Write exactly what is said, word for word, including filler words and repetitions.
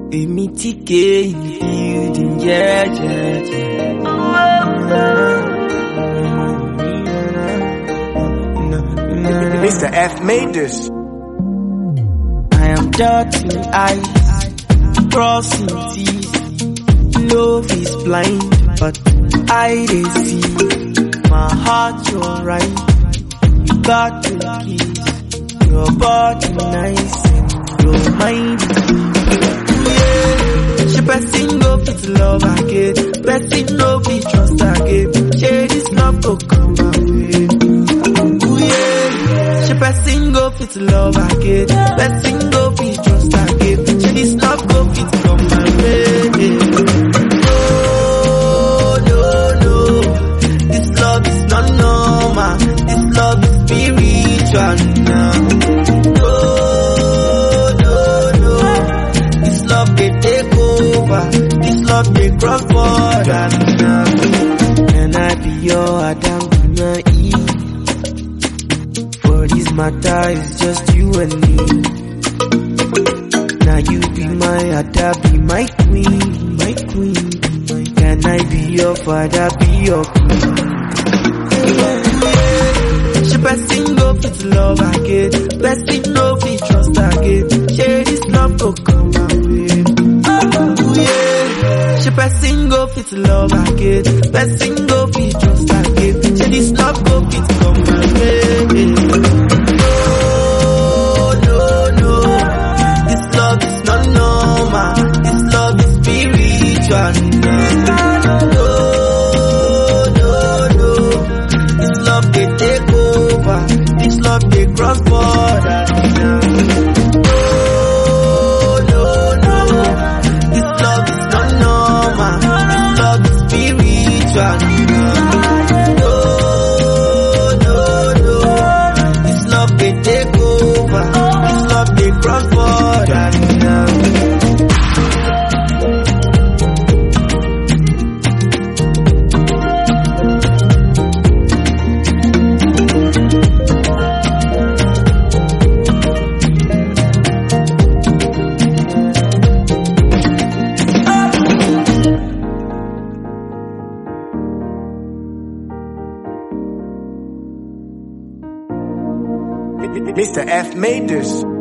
Emi T K in the building, yeah, yeah, yeah. Mister F made this. I am dotting eyes, crossing T's. Love is blind, but I dey see. My heart, you're right. You got the keys. Your body nice and your mind is yeah. She person go fit love again. Person no be trust again. Share this love go come away. Ooh yeah. She person go fit love again. Person go be trust again. Share this love go fit come away. No, no, no. This love is not normal. This love is spiritual now. This love they cross border now. Can I be your Adam and Eve? For this matter it's just you and me. Now you be my Ada, be my queen, my queen. Can I be your father, be your queen? She person go fit love again. Person no fit trust again. Share this love go come away. She person go fit love again. Person go fit trust again. She this love go fit come away. No, no, no. This love is not normal. This love is spiritual. No, no, no. This love they take over. This love they cross border now. No, no, no. This love they take over. This love they cross border now. Mister F made this.